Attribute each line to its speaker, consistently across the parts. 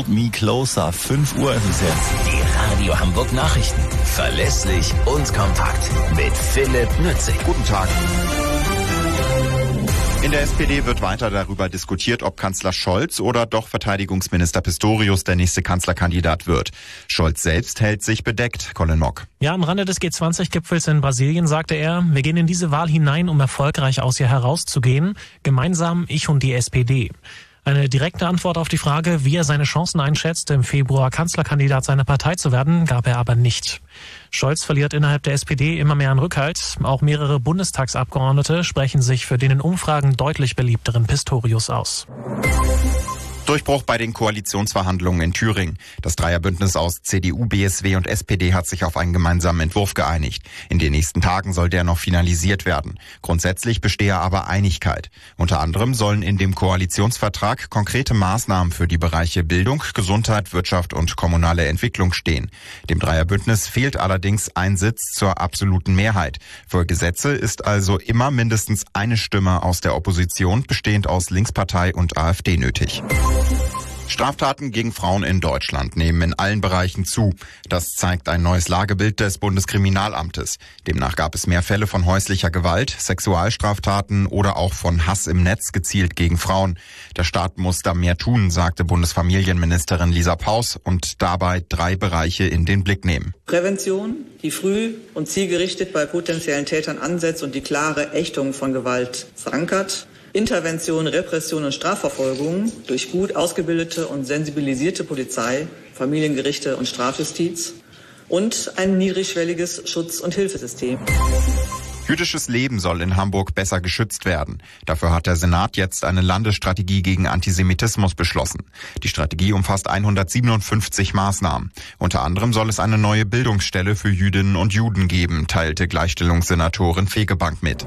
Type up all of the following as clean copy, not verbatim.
Speaker 1: Hold Me Closer. 5 Uhr ist es jetzt.
Speaker 2: Die Radio Hamburg Nachrichten. Verlässlich und kompakt. Mit Philipp Nützig.
Speaker 3: Guten Tag. In der SPD wird weiter darüber diskutiert, ob Kanzler Scholz oder doch Verteidigungsminister Pistorius der nächste Kanzlerkandidat wird. Scholz selbst hält sich bedeckt. Colin Mock.
Speaker 4: Ja, am Rande des G20-Gipfels in Brasilien sagte er, wir gehen in diese Wahl hinein, um erfolgreich aus ihr herauszugehen. Gemeinsam ich und die SPD. Eine direkte Antwort auf die Frage, wie er seine Chancen einschätzt, im Februar Kanzlerkandidat seiner Partei zu werden, gab er aber nicht. Scholz verliert innerhalb der SPD immer mehr an Rückhalt. Auch mehrere Bundestagsabgeordnete sprechen sich für den in Umfragen deutlich beliebteren Pistorius aus.
Speaker 3: Durchbruch bei den Koalitionsverhandlungen in Thüringen. Das Dreierbündnis aus CDU, BSW und SPD hat sich auf einen gemeinsamen Entwurf geeinigt. In den nächsten Tagen soll der noch finalisiert werden. Grundsätzlich bestehe aber Einigkeit. Unter anderem sollen in dem Koalitionsvertrag konkrete Maßnahmen für die Bereiche Bildung, Gesundheit, Wirtschaft und kommunale Entwicklung stehen. Dem Dreierbündnis fehlt allerdings ein Sitz zur absoluten Mehrheit. Für Gesetze ist also immer mindestens eine Stimme aus der Opposition, bestehend aus Linkspartei und AfD, nötig. Straftaten gegen Frauen in Deutschland nehmen in allen Bereichen zu. Das zeigt ein neues Lagebild des Bundeskriminalamtes. Demnach gab es mehr Fälle von häuslicher Gewalt, Sexualstraftaten oder auch von Hass im Netz gezielt gegen Frauen. Der Staat muss da mehr tun, sagte Bundesfamilienministerin Lisa Paus und dabei 3 Bereiche in den Blick nehmen.
Speaker 5: Prävention, die früh und zielgerichtet bei potenziellen Tätern ansetzt und die klare Ächtung von Gewalt verankert. Intervention, Repression und Strafverfolgung durch gut ausgebildete und sensibilisierte Polizei, Familiengerichte und Strafjustiz und ein niedrigschwelliges Schutz- und Hilfesystem.
Speaker 3: Jüdisches Leben soll in Hamburg besser geschützt werden. Dafür hat der Senat jetzt eine Landesstrategie gegen Antisemitismus beschlossen. Die Strategie umfasst 157 Maßnahmen. Unter anderem soll es eine neue Bildungsstelle für Jüdinnen und Juden geben, teilte Gleichstellungssenatorin Fegebank mit.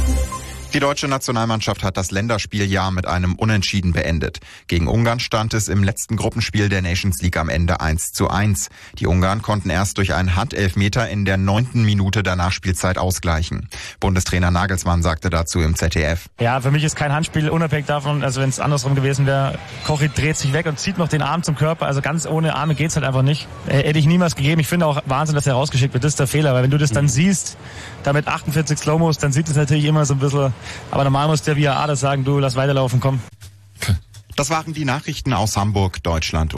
Speaker 3: Die deutsche Nationalmannschaft hat das Länderspieljahr mit einem Unentschieden beendet. Gegen Ungarn stand es im letzten Gruppenspiel der Nations League am Ende 1:1. Die Ungarn konnten erst durch einen Handelfmeter in der 9. Minute der Nachspielzeit ausgleichen. Bundestrainer Nagelsmann sagte dazu im ZDF.
Speaker 6: Ja, für mich ist kein Handspiel, unabhängig davon, also wenn es andersrum gewesen wäre, Kochi dreht sich weg und zieht noch den Arm zum Körper, also ganz ohne Arme geht's halt einfach nicht. Hätte ich niemals gegeben. Ich finde auch Wahnsinn, dass er rausgeschickt wird, das ist der Fehler, weil wenn du das dann siehst, damit 48 Slow-Mos, dann sieht es natürlich immer so ein bisschen. Aber normal muss der VAR das sagen, du lass weiterlaufen, komm.
Speaker 3: Das waren die Nachrichten aus Hamburg, Deutschland.